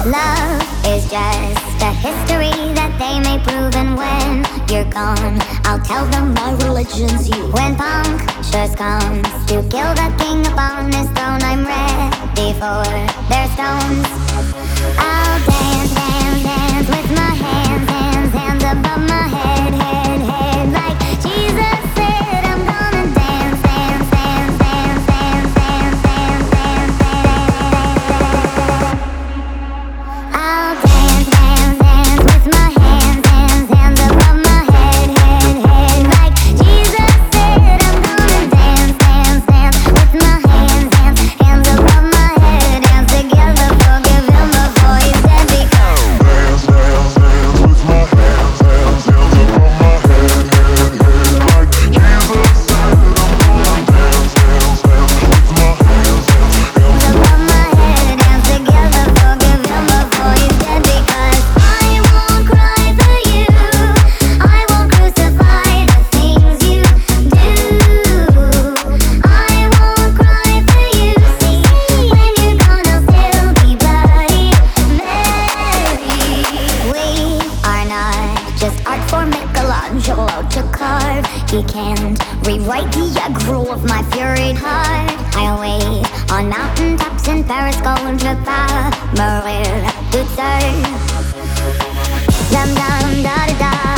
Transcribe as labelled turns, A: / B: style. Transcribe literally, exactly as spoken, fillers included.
A: Love is just a history that they may prove, and when you're gone, I'll tell them my religion's you. When punctures comes to kill the king upon his throne, I'm ready for their stones. I'll dance, dance, dance with my hands, hands, hands above my head, head, head, like Jesus said. I'm gonna dance, dance, dance, dance, dance, dance, dance, dance, dance. I'll dance, dance, dance with my hands, hands, hands above my head, head, head, like Jesus said. I'm gonna dance, dance, dance with my hands, hands, hands above my head, dance together, forgive him before he's dead, because
B: Dance, dance, dance with my hands, hands, hands above my head, head, head, like Jesus said. I'm gonna dance, dance, dance with my hands, hands, hands
A: above my head, dance together, forgive him before he's dead, because I won't cry for you, I won't crucify the things you do. I won't cry for you, see, when you're gone I'll still be bloody Mary. We are not just art for Michelangelo to carve. He can't rewrite the aggro of my furied heart. I'll wait on mountain tops in Paris, going to Palmyra to serve. Dum dum da da da.